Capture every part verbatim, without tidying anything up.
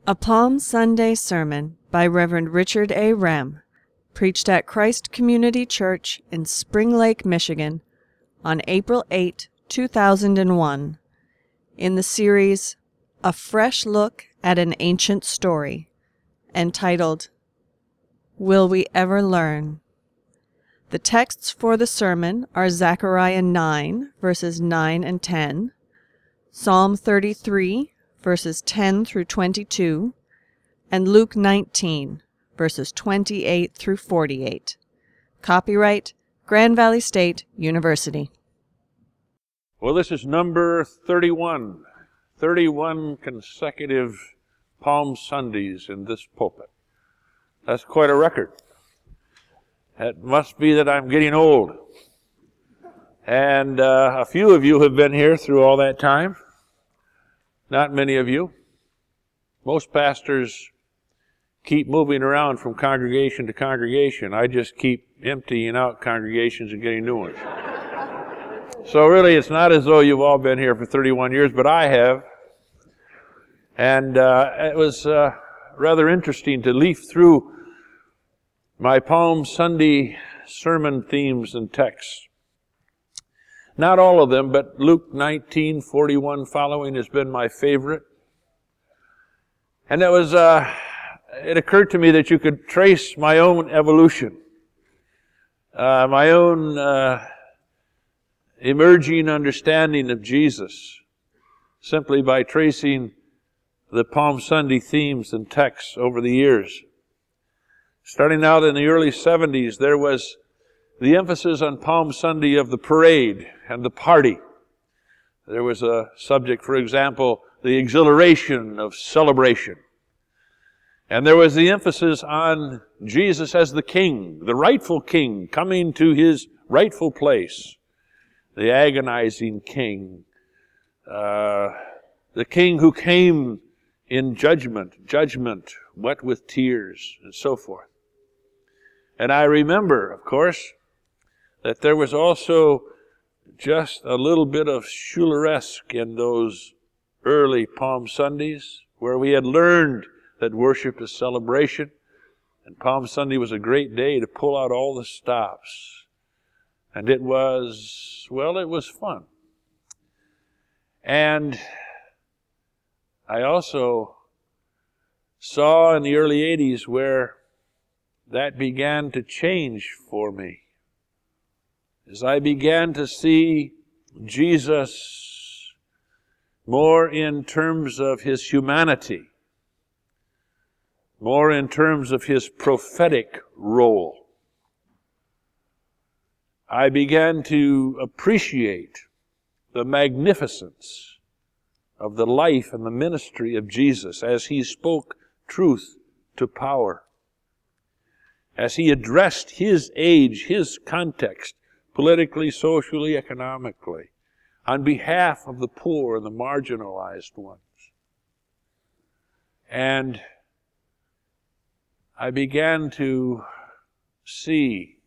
A Palm Sunday sermon by Reverend Richard A. Rem, preached at Christ Community Church in Spring Lake, Michigan, on April eighth, two thousand one, in the series A Fresh Look at an Ancient Story, entitled, Will We Ever Learn? The texts for the sermon are Zechariah nine, verses nine and ten, Psalm thirty-three, verses ten through twenty-two, and Luke nineteen, verses twenty-eight through forty-eight. Copyright Grand Valley State University. Well, this is number thirty-one. thirty-one consecutive Palm Sundays in this pulpit. That's quite a record. It must be that I'm getting old. And uh, a few of you have been here through all that time. Not many of you. Most pastors keep moving around from congregation to congregation. I just keep emptying out congregations and getting new ones. So really, it's not as though you've all been here for thirty-one years, but I have. And uh, it was uh, rather interesting to leaf through my Palm Sunday sermon themes and texts. Not all of them, but Luke nineteen, forty-one following has been my favorite. And it was, uh, it occurred to me that you could trace my own evolution, uh, my own uh, emerging understanding of Jesus, simply by tracing the Palm Sunday themes and texts over the years. Starting out in the early seventies, there was the emphasis on Palm Sunday of the parade and the party. There was a subject, for example, the exhilaration of celebration. And there was the emphasis on Jesus as the king, the rightful king, coming to his rightful place. The agonizing king. Uh, the king who came in judgment, judgment wet with tears, and so forth. And I remember, of course, that there was also just a little bit of Schilleresque in those early Palm Sundays, where we had learned that worship is celebration, and Palm Sunday was a great day to pull out all the stops. And it was, well, it was fun. And I also saw in the early eighties where that began to change for me. As I began to see Jesus more in terms of his humanity, more in terms of his prophetic role, I began to appreciate the magnificence of the life and the ministry of Jesus as he spoke truth to power, as he addressed his age, his context, politically, socially, economically, on behalf of the poor and the marginalized ones. And I began to see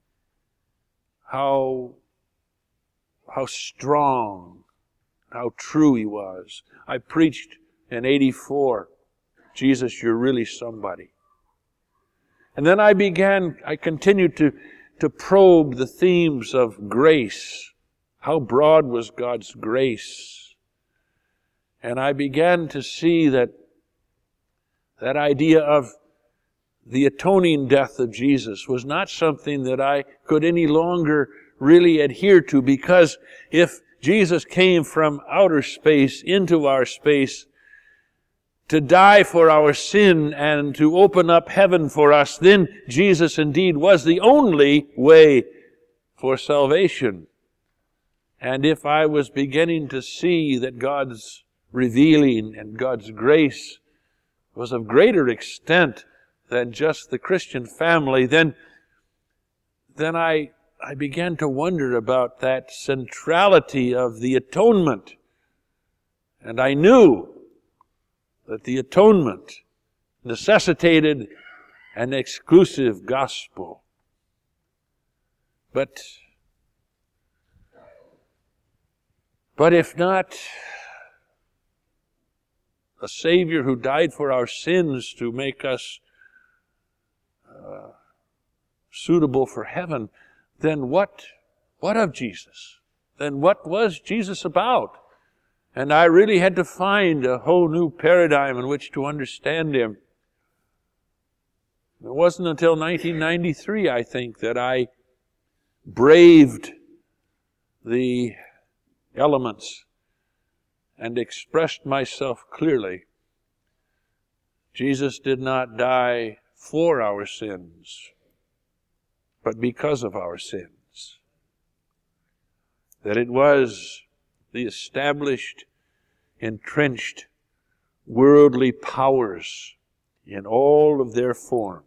how, how strong, how true he was. I preached in eighty-four, Jesus, you're really somebody. And then I began, I continued to, to probe the themes of grace. How broad was God's grace? And I began to see that that idea of the atoning death of Jesus was not something that I could any longer really adhere to, because if Jesus came from outer space into our space to die for our sin and to open up heaven for us, then Jesus indeed was the only way for salvation. And if I was beginning to see that God's revealing and God's grace was of greater extent than just the Christian family, then, then I, I began to wonder about that centrality of the atonement. And I knew that the atonement necessitated an exclusive gospel. But, but if not a Savior who died for our sins to make us uh, suitable for heaven, then what, what of Jesus? Then what was Jesus about? And I really had to find a whole new paradigm in which to understand Him. It wasn't until nineteen ninety-three, I think, that I braved the elements and expressed myself clearly. Jesus did not die for our sins, but because of our sins. That it was the established, entrenched, worldly powers in all of their forms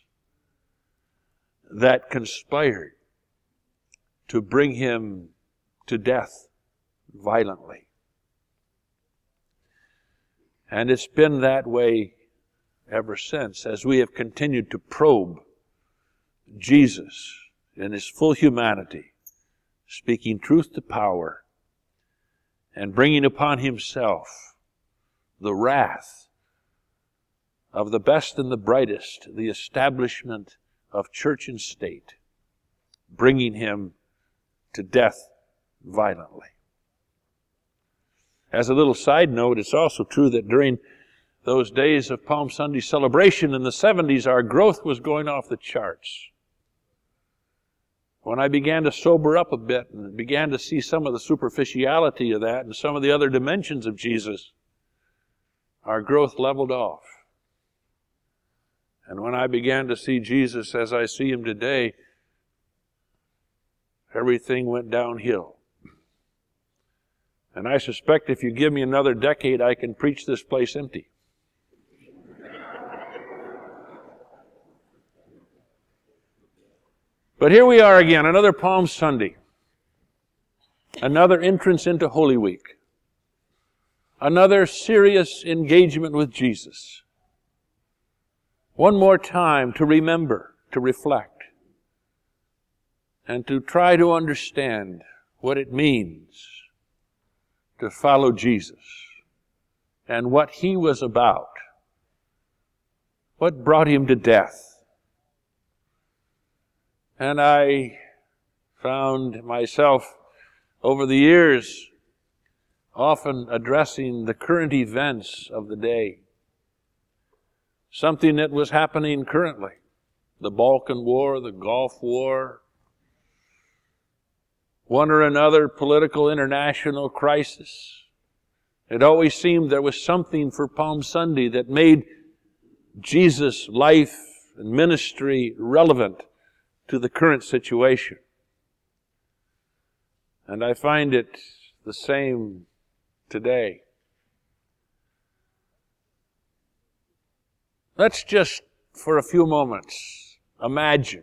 that conspired to bring Him to death violently. And it's been that way ever since, as we have continued to probe Jesus in His full humanity, speaking truth to power, and bringing upon Himself the wrath of the best and the brightest, the establishment of church and state, bringing Him to death violently. As a little side note, it's also true that during those days of Palm Sunday celebration in the seventies, our growth was going off the charts. When I began to sober up a bit and began to see some of the superficiality of that and some of the other dimensions of Jesus, our growth leveled off. And when I began to see Jesus as I see Him today, everything went downhill. And I suspect if you give me another decade, I can preach this place empty. But here we are again, another Palm Sunday. Another entrance into Holy Week. Another serious engagement with Jesus. One more time to remember, to reflect, and to try to understand what it means to follow Jesus and what He was about, what brought Him to death. And I found myself over the years often addressing the current events of the day. Something that was happening currently. The Balkan War, the Gulf War, one or another political international crisis. It always seemed there was something for Palm Sunday that made Jesus' life and ministry relevant to the current situation. And I find it the same today. Let's just, for a few moments, imagine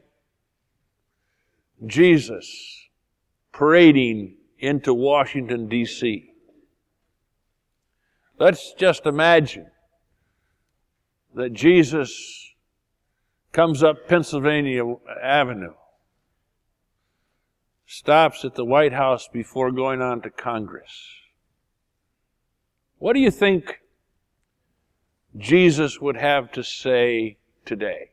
Jesus parading into Washington, D C Let's just imagine that Jesus comes up Pennsylvania Avenue, stops at the White House before going on to Congress. What do you think Jesus would have to say today?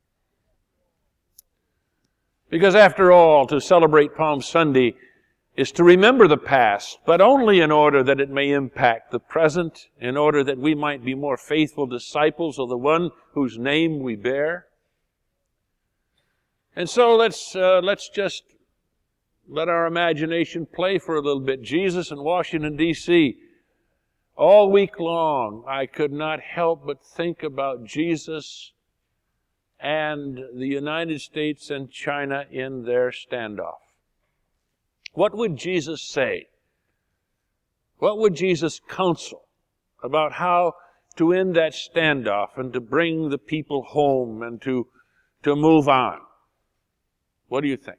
Because after all, to celebrate Palm Sunday is to remember the past, but only in order that it may impact the present, in order that we might be more faithful disciples of the one whose name we bear. And so let's uh, let's just let our imagination play for a little bit. Jesus in Washington, D C All week long, I could not help but think about Jesus and the United States and China in their standoff. What would Jesus say? What would Jesus counsel about how to end that standoff and to bring the people home and to, to move on? What do you think?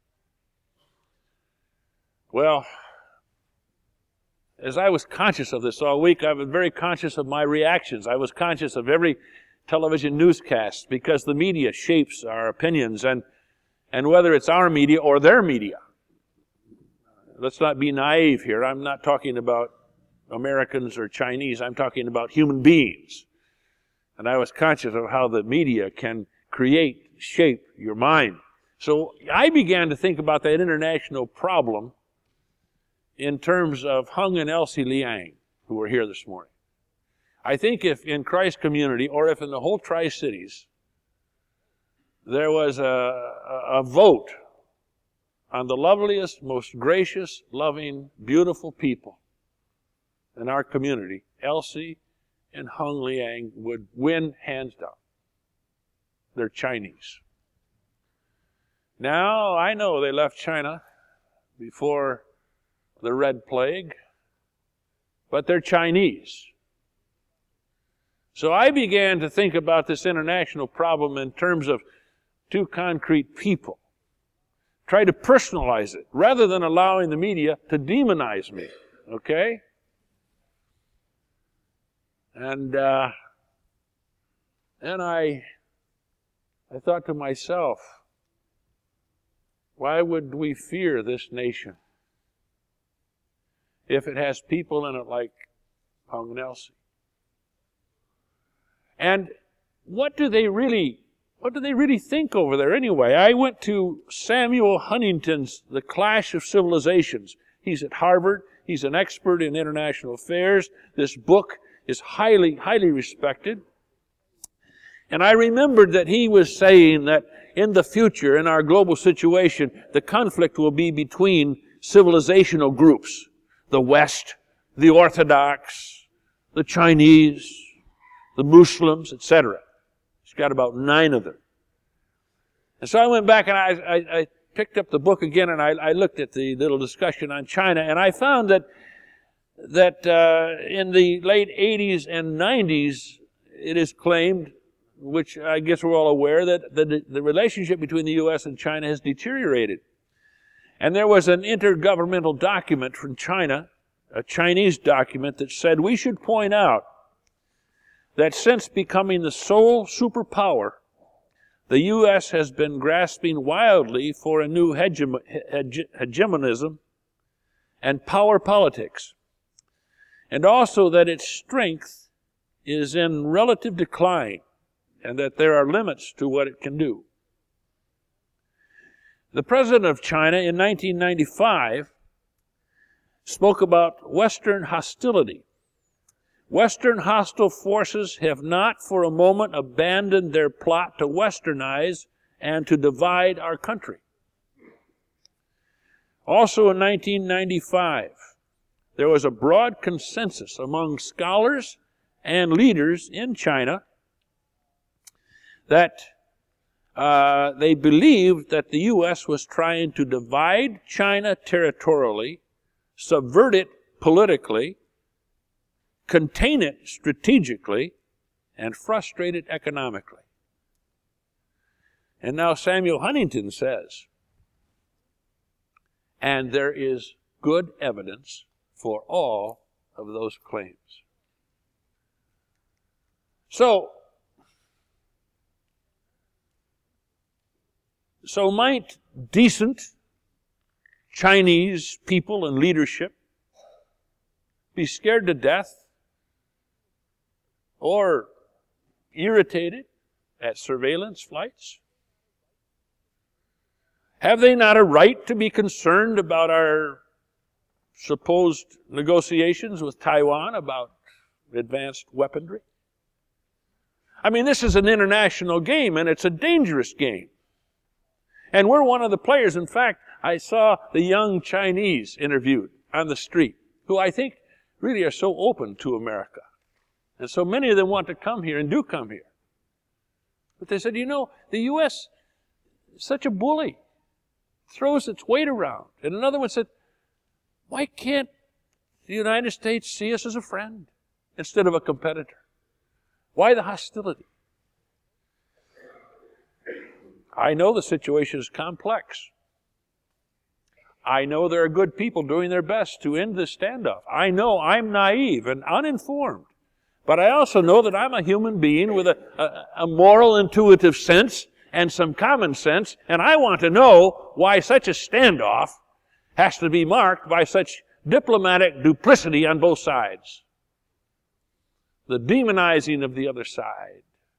Well, as I was conscious of this all week, I was very conscious of my reactions. I was conscious of every television newscast because the media shapes our opinions, and, and whether it's our media or their media. Let's not be naive here. I'm not talking about Americans or Chinese. I'm talking about human beings. And I was conscious of how the media can create, shape your mind. So I began to think about that international problem in terms of Hung and Elsie Liang, who are here this morning. I think if in Christ Community, or if in the whole Tri-Cities, there was a, a, a vote on the loveliest, most gracious, loving, beautiful people in our community, Elsie and Hung Liang would win hands down. They're Chinese. Now, I know they left China before the Red Plague, but they're Chinese. So I began to think about this international problem in terms of two concrete people. Try to personalize it, rather than allowing the media to demonize me, okay? And uh, then I, I thought to myself, why would we fear this nation if it has people in it like Hung and Elsie? And what do they really, what do they really think over there anyway? I went to Samuel Huntington's The Clash of Civilizations. He's at Harvard. He's an expert in international affairs. This book is highly, highly respected. And I remembered that he was saying that in the future, in our global situation, the conflict will be between civilizational groups. The West, the Orthodox, the Chinese, the Muslims, et cetera. He's got about nine of them. And so I went back and I, I, I picked up the book again and I, I looked at the little discussion on China, and I found that that uh, in the late eighties and nineties, it is claimed, which I guess we're all aware, that the, the relationship between the U S and China has deteriorated. And there was an intergovernmental document from China, a Chinese document, that said we should point out that since becoming the sole superpower, the U S has been grasping wildly for a new hegem- hege- hegemonism and power politics, and also that its strength is in relative decline, and that there are limits to what it can do. The president of China in nineteen ninety-five spoke about Western hostility. Western hostile forces have not for a moment abandoned their plot to westernize and to divide our country. Also in nineteen ninety-five, there was a broad consensus among scholars and leaders in China that uh, they believed that the U S was trying to divide China territorially, subvert it politically, contain it strategically, and frustrate it economically. And now Samuel Huntington says, and there is good evidence for all of those claims. So, so might decent Chinese people and leadership be scared to death or irritated at surveillance flights? Have they not a right to be concerned about our supposed negotiations with Taiwan about advanced weaponry? I mean, this is an international game, and it's a dangerous game. And we're one of the players. In fact, I saw the young Chinese interviewed on the street, who I think really are so open to America. And so many of them want to come here and do come here. But they said, you know, the U S is such a bully, throws its weight around. And another one said, why can't the United States see us as a friend instead of a competitor? Why the hostility? I know the situation is complex. I know there are good people doing their best to end this standoff. I know I'm naive and uninformed. But I also know that I'm a human being with a, a, a moral, intuitive sense and some common sense, and I want to know why such a standoff has to be marked by such diplomatic duplicity on both sides. The demonizing of the other side.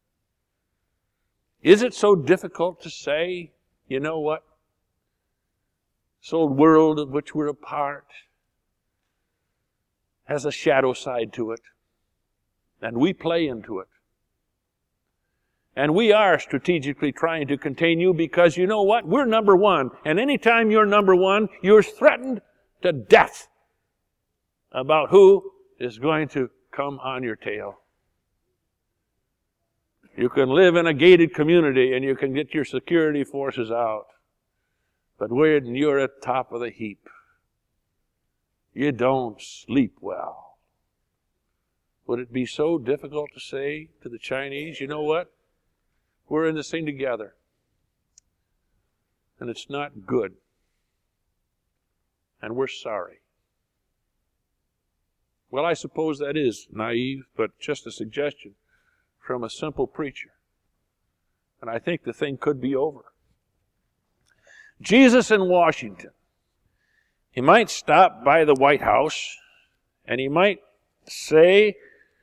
Is it so difficult to say, you know what? This old world of which we're a part has a shadow side to it, and we play into it. And we are strategically trying to contain you because you know what? We're number one. And anytime you're number one, you're threatened to death about who is going to come on your tail. You can live in a gated community and you can get your security forces out. But when you're at the top of the heap, you don't sleep well. Would it be so difficult to say to the Chinese, you know what? We're in this thing together. And it's not good. And we're sorry. Well, I suppose that is naive, but just a suggestion from a simple preacher. And I think the thing could be over. Jesus in Washington. He might stop by the White House and he might say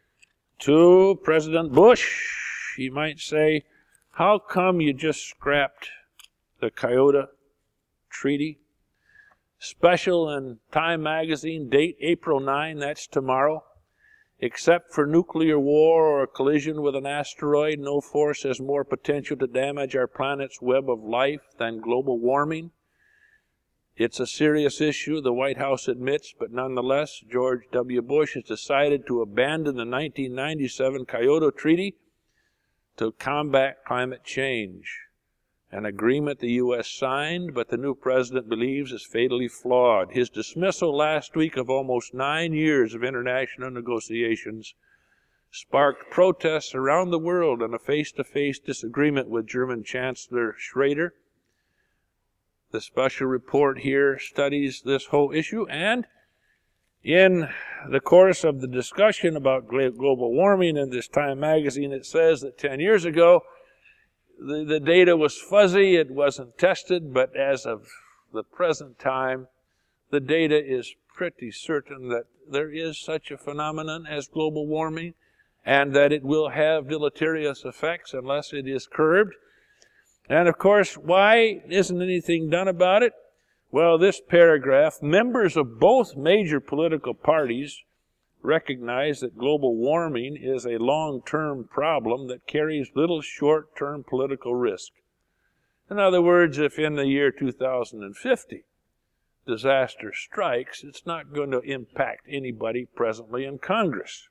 to President Bush, he might say, how come you just scrapped the Kyoto Treaty? Special in Time magazine, date April ninth, that's tomorrow. Except for nuclear war or a collision with an asteroid, no force has more potential to damage our planet's web of life than global warming. It's a serious issue, the White House admits, but nonetheless, George W. Bush has decided to abandon the nineteen ninety-seven Kyoto Treaty to combat climate change, an agreement the U S signed, but the new president believes is fatally flawed. His dismissal last week of almost nine years of international negotiations sparked protests around the world and a face-to-face disagreement with German Chancellor Schroeder. The special report here studies this whole issue, and in the course of the discussion about global warming in this Time magazine, it says that ten years ago, the, the data was fuzzy, it wasn't tested, but as of the present time, the data is pretty certain that there is such a phenomenon as global warming, and that it will have deleterious effects unless it is curbed. And of course, why isn't anything done about it? Well, this paragraph, members of both major political parties recognize that global warming is a long-term problem that carries little short-term political risk. In other words, if in the year two thousand fifty disaster strikes, it's not going to impact anybody presently in Congress.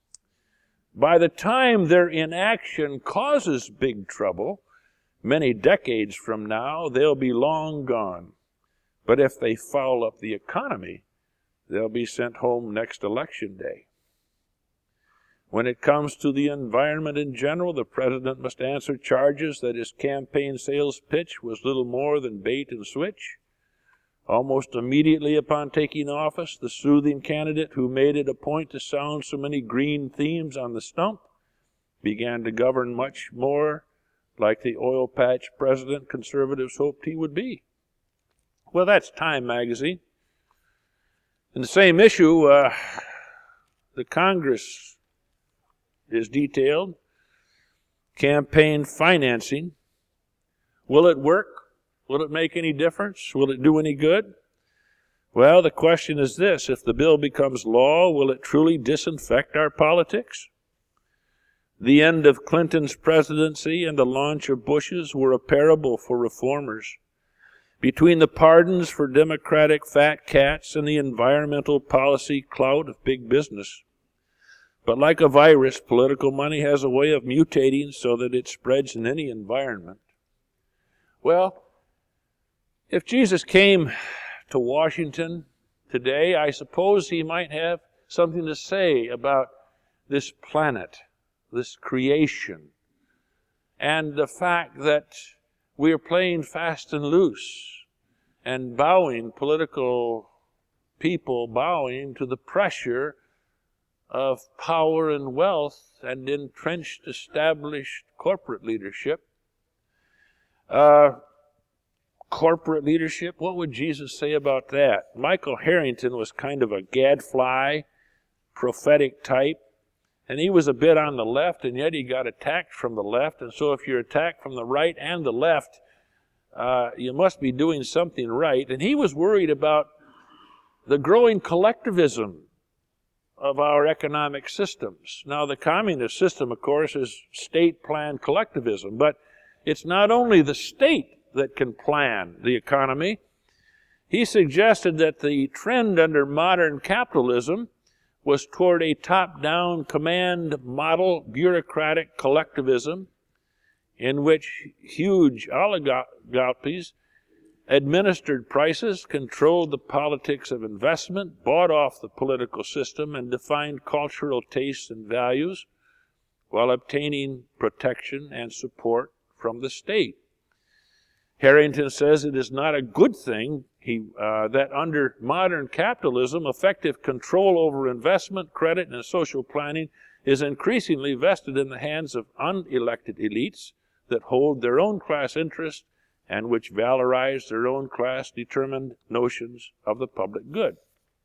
By the time their inaction causes big trouble, many decades from now, they'll be long gone. But if they foul up the economy, they'll be sent home next election day. When it comes to the environment in general, the president must answer charges that his campaign sales pitch was little more than bait and switch. Almost immediately upon taking office, the soothing candidate who made it a point to sound so many green themes on the stump began to govern much more like the oil patch president conservatives hoped he would be. Well, that's Time magazine. In the same issue, uh, the Congress is detailed. Campaign financing. Will it work? Will it make any difference? Will it do any good? Well, the question is this. If the bill becomes law, will it truly disinfect our politics? The end of Clinton's presidency and the launch of Bush's were a parable for reformers. Between the pardons for Democratic fat cats and the environmental policy clout of big business. But like a virus, political money has a way of mutating so that it spreads in any environment. Well, if Jesus came to Washington today, I suppose he might have something to say about this planet, this creation, and the fact that we are playing fast and loose and bowing, political people bowing to the pressure of power and wealth and entrenched, established corporate leadership. Uh, corporate leadership. What would Jesus say about that? Michael Harrington was kind of a gadfly, prophetic type, and he was a bit on the left, and yet he got attacked from the left. And so if you're attacked from the right and the left, uh, you must be doing something right. And he was worried about the growing collectivism of our economic systems. Now, the communist system, of course, is state-planned collectivism, but it's not only the state that can plan the economy. He suggested that the trend under modern capitalism was toward a top-down command model, bureaucratic collectivism, in which huge oligopolies administered prices, controlled the politics of investment, bought off the political system, and defined cultural tastes and values while obtaining protection and support from the state. Harrington says it is not a good thing he, uh, that under modern capitalism, effective control over investment, credit, and social planning is increasingly vested in the hands of unelected elites that hold their own class interests and which valorize their own class-determined notions of the public good.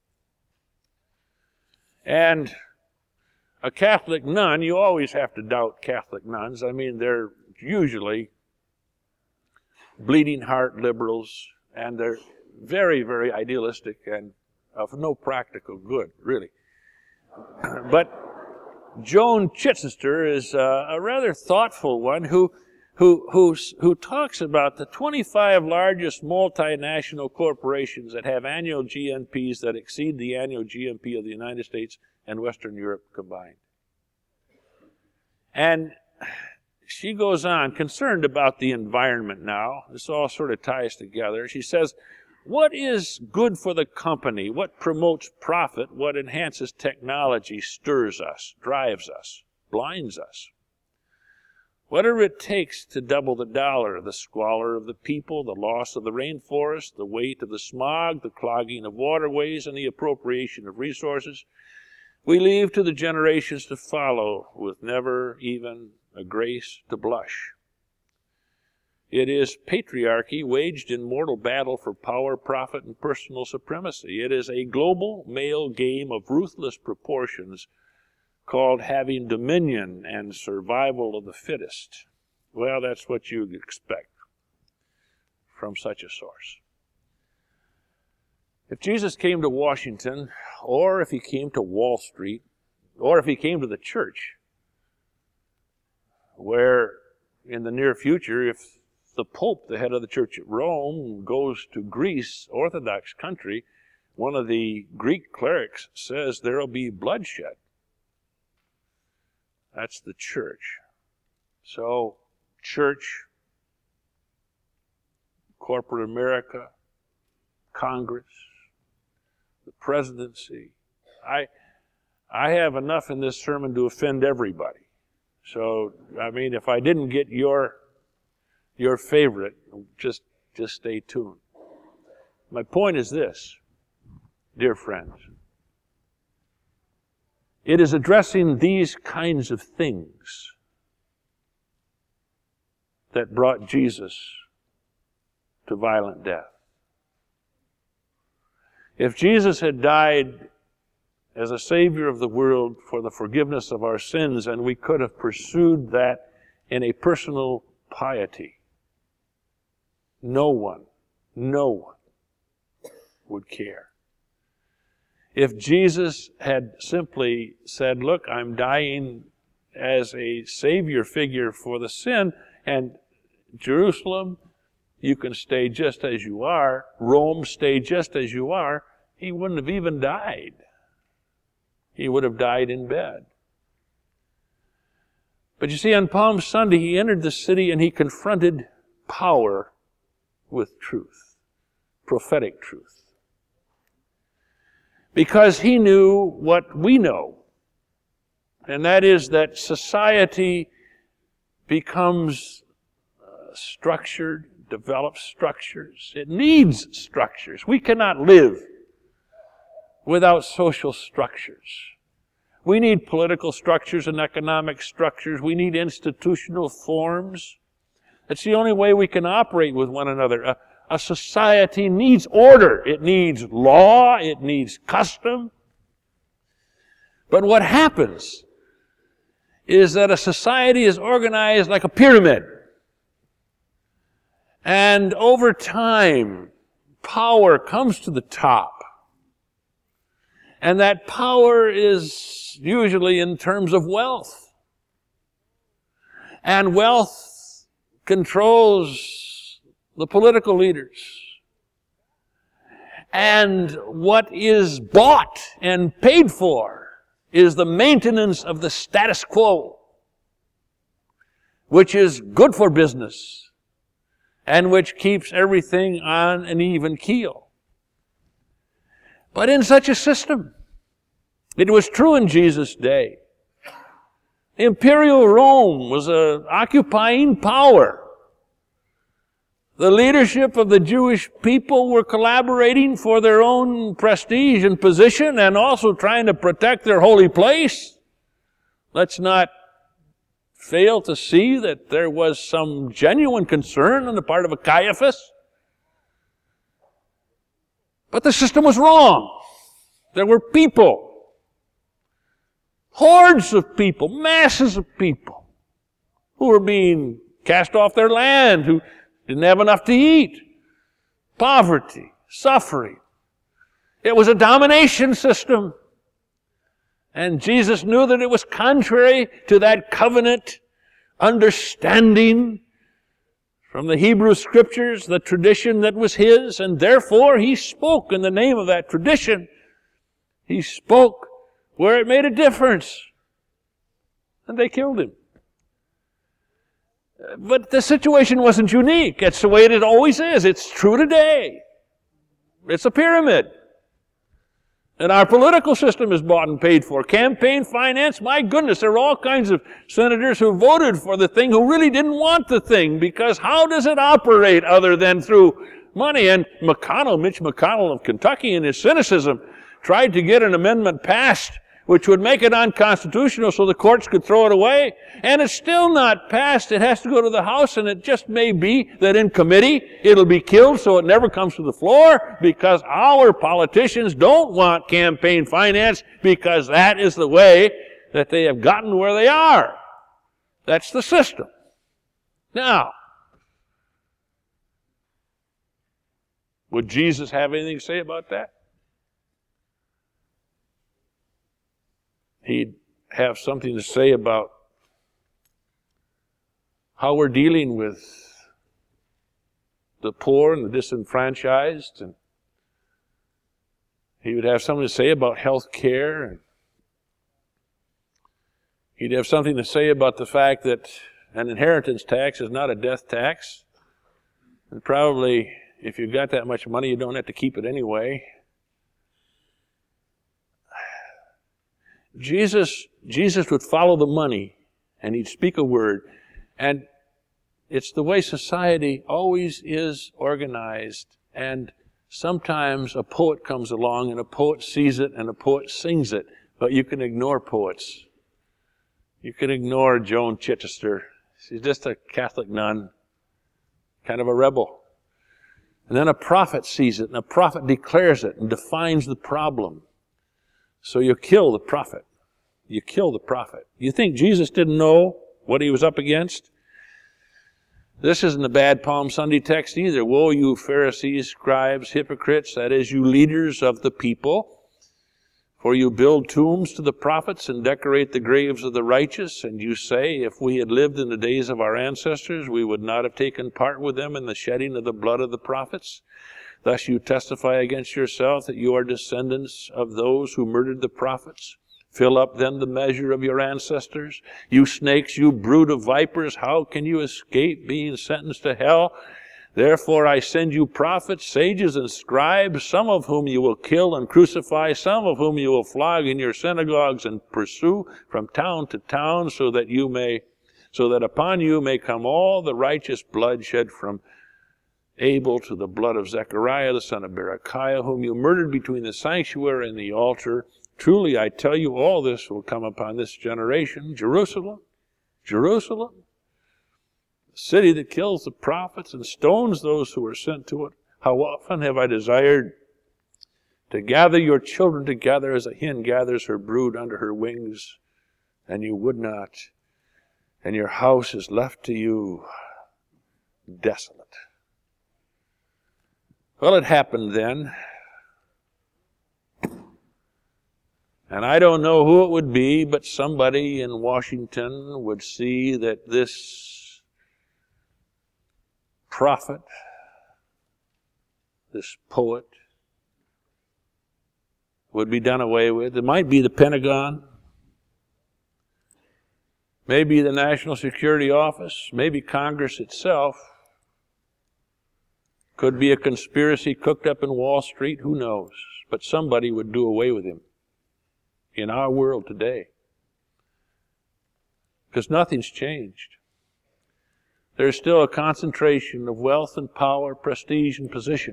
And a Catholic nun, you always have to doubt Catholic nuns. I mean, they're usually bleeding heart liberals, and they're very, very idealistic and of no practical good, really. But Joan Chittister is uh, a rather thoughtful one who, who, who, who talks about the twenty-five largest multinational corporations that have annual G N Ps that exceed the annual G N P of the United States and Western Europe combined. And she goes on, concerned about the environment now. This all sort of ties together. She says, what is good for the company? What promotes profit? What enhances technology, stirs us, drives us, blinds us? Whatever it takes to double the dollar, the squalor of the people, the loss of the rainforest, the weight of the smog, the clogging of waterways, and the appropriation of resources, we leave to the generations to follow with never even a grace to blush. It is patriarchy waged in mortal battle for power, profit, and personal supremacy. It is a global male game of ruthless proportions called having dominion and survival of the fittest. Well, that's what you'd expect from such a source. If Jesus came to Washington, or if he came to Wall Street, or if he came to the church, where in the near future, if the Pope, the head of the Church at Rome, goes to Greece, Orthodox country, one of the Greek clerics says there will be bloodshed. That's the church. So, church, corporate America, Congress, the presidency. I, I have enough in this sermon to offend everybody. So, I mean, if I didn't get your your favorite, just just stay tuned. My point is this, dear friends. It is addressing these kinds of things that brought Jesus to violent death. If Jesus had died as a Savior of the world for the forgiveness of our sins, and we could have pursued that in a personal piety, no one, no one would care. If Jesus had simply said, look, I'm dying as a Savior figure for the sin, and Jerusalem, you can stay just as you are, Rome, stay just as you are, he wouldn't have even died. He would have died in bed. But you see, on Palm Sunday, he entered the city and he confronted power with truth, prophetic truth. Because he knew what we know, and that is that society becomes uh, structured, develops structures. It needs structures. We cannot live without social structures. We need political structures and economic structures. We need institutional forms. It's the only way we can operate with one another. A, A society needs order. It needs law. It needs custom. But what happens is that a society is organized like a pyramid. And over time, power comes to the top. And that power is usually in terms of wealth. And wealth controls the political leaders. And what is bought and paid for is the maintenance of the status quo, which is good for business and which keeps everything on an even keel. But in such a system, it was true in Jesus' day. Imperial Rome was an occupying power. The leadership of the Jewish people were collaborating for their own prestige and position and also trying to protect their holy place. Let's not fail to see that there was some genuine concern on the part of a Caiaphas. But the system was wrong. There were people, hordes of people, masses of people, who were being cast off their land, who didn't have enough to eat. Poverty, suffering. It was a domination system. And Jesus knew that it was contrary to that covenant understanding from the Hebrew Scriptures, the tradition that was his, and therefore he spoke in the name of that tradition. He spoke where it made a difference. And they killed him. But the situation wasn't unique. It's the way it always is. It's true today. It's a pyramid. And our political system is bought and paid for. Campaign finance, my goodness, there are all kinds of senators who voted for the thing who really didn't want the thing, because how does it operate other than through money? And McConnell, Mitch McConnell of Kentucky, in his cynicism, tried to get an amendment passed which would make it unconstitutional so the courts could throw it away. And it's still not passed. It has to go to the House, and it just may be that in committee it'll be killed so it never comes to the floor, because our politicians don't want campaign finance, because that is the way that they have gotten where they are. That's the system. Now, would Jesus have anything to say about that? He'd have something to say about how we're dealing with the poor and the disenfranchised, and he would have something to say about health care, and he'd have something to say about the fact that an inheritance tax is not a death tax, and probably if you've got that much money you don't have to keep it anyway. Jesus, Jesus would follow the money, and he'd speak a word. And it's the way society always is organized. And sometimes a poet comes along, and a poet sees it, and a poet sings it. But you can ignore poets. You can ignore Joan Chichester. She's just a Catholic nun, kind of a rebel. And then a prophet sees it, and a prophet declares it and defines the problem. So you kill the prophet. You kill the prophet. You think Jesus didn't know what he was up against? This isn't a bad Palm Sunday text either. Woe, you Pharisees, scribes, hypocrites, that is, you leaders of the people, for you build tombs to the prophets and decorate the graves of the righteous, and you say, if we had lived in the days of our ancestors, we would not have taken part with them in the shedding of the blood of the prophets. Thus you testify against yourself that you are descendants of those who murdered the prophets. Fill up then the measure of your ancestors. You snakes, you brood of vipers, how can you escape being sentenced to hell? Therefore I send you prophets, sages, and scribes, some of whom you will kill and crucify, some of whom you will flog in your synagogues and pursue from town to town, so that you may, so that upon you may come all the righteous blood shed from Abel to the blood of Zechariah, the son of Berechiah, whom you murdered between the sanctuary and the altar. Truly, I tell you, all this will come upon this generation. Jerusalem, Jerusalem, the city that kills the prophets and stones those who are sent to it. How often have I desired to gather your children together as a hen gathers her brood under her wings, and you would not, and your house is left to you desolate. Well, it happened then. And I don't know who it would be, but somebody in Washington would see that this prophet, this poet, would be done away with. It might be the Pentagon, maybe the National Security Office, maybe Congress itself. Could be a conspiracy cooked up in Wall Street, who knows? But somebody would do away with him in our world today. Because nothing's changed. There's still a concentration of wealth and power, prestige and position.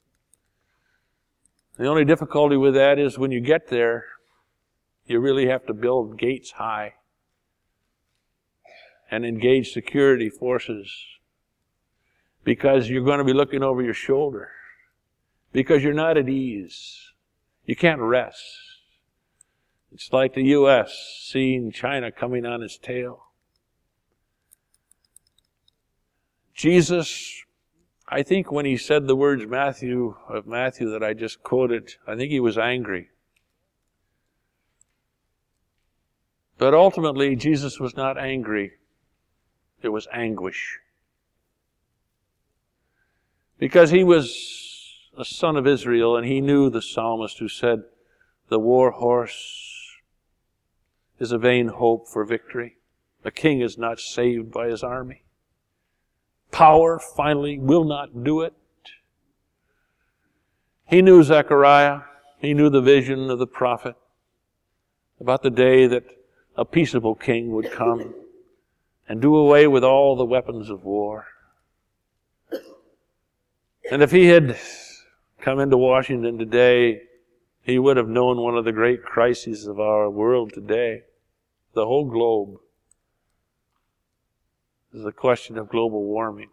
The only difficulty with that is when you get there, you really have to build gates high and engage security forces, because you're going to be looking over your shoulder, because you're not at ease. You can't rest. It's like the U S seeing China coming on its tail. Jesus, I think when he said the words Matthew of Matthew that I just quoted, I think he was angry. But ultimately, Jesus was not angry. It was anguish. Because he was a son of Israel, and he knew the psalmist who said, the war horse is a vain hope for victory. A king is not saved by his army. Power finally will not do it. He knew Zechariah. He knew the vision of the prophet about the day that a peaceable king would come and do away with all the weapons of war. And if he had come into Washington today, he would have known one of the great crises of our world today. The whole globe is a question of global warming.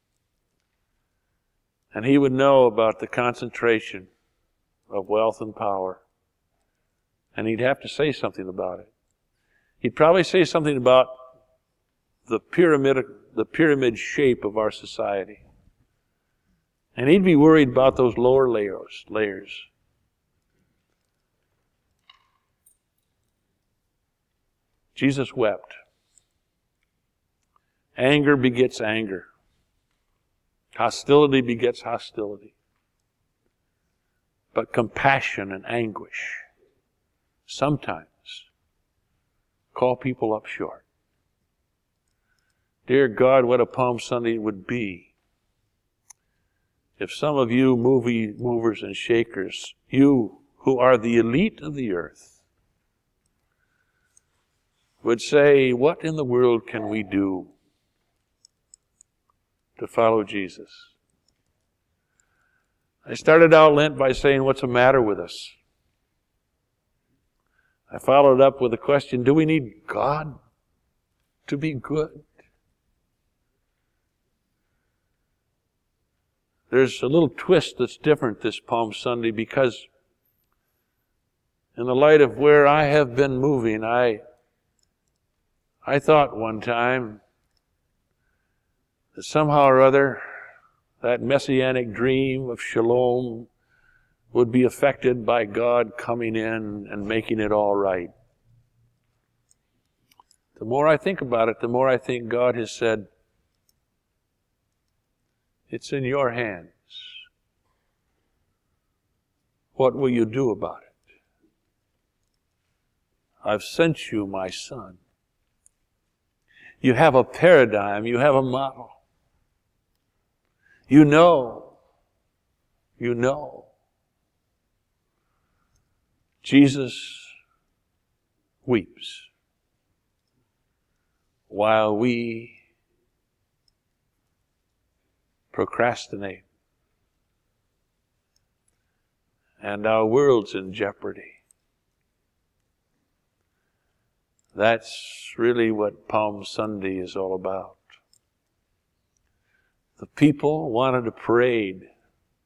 And he would know about the concentration of wealth and power. And he'd have to say something about it. He'd probably say something about the pyramid, the pyramid shape of our society. And he'd be worried about those lower layers, layers. Jesus wept. Anger begets anger. Hostility begets hostility. But compassion and anguish sometimes call people up short. Dear God, what a Palm Sunday it would be if some of you movie movers and shakers, you who are the elite of the earth, would say, what in the world can we do to follow Jesus? I started out Lent by saying, what's the matter with us? I followed up with the question, do we need God to be good? There's a little twist that's different this Palm Sunday, because in the light of where I have been moving, I I thought one time that somehow or other that messianic dream of shalom would be affected by God coming in and making it all right. The more I think about it, the more I think God has said, it's in your hands. What will you do about it? I've sent you my son. You have a paradigm. You have a model. You know. You know. Jesus weeps while we procrastinate. And our world's in jeopardy. That's really what Palm Sunday is all about. The people wanted a parade.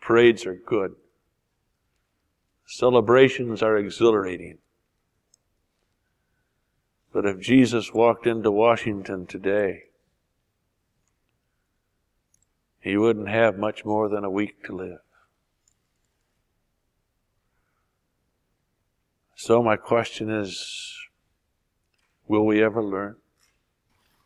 Parades are good. Celebrations are exhilarating. But if Jesus walked into Washington today, he wouldn't have much more than a week to live. So my question is, will we ever learn?